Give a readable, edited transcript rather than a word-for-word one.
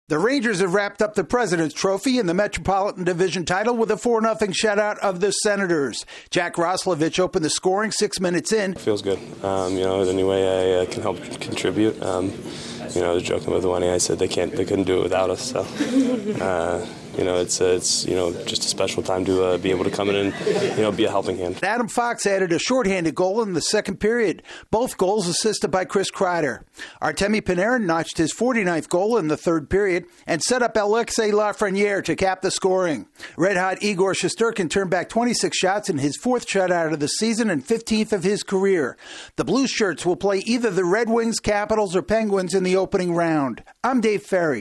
The Rangers have wrapped up the President's Trophy and the Metropolitan Division title with a 4-0 shutout of the Senators. Jack Roslovich opened the scoring 6 minutes in. Feels good. Any way I can help contribute. I was joking with Winnie. I said they couldn't do it without us. So, it's just a special time to be able to come in and be a helping hand. Adam Fox added a shorthanded goal in the second period. Both goals assisted by Chris Kreider. Artemi Panarin notched his 49th goal in the third period and set up Alexei Lafreniere to cap the scoring. Red-hot Igor Shesterkin turned back 26 shots in his fourth shutout of the season and 15th of his career. The Blue Shirts will play either the Red Wings, Capitals, or Penguins in the opening round. I'm Dave Ferry.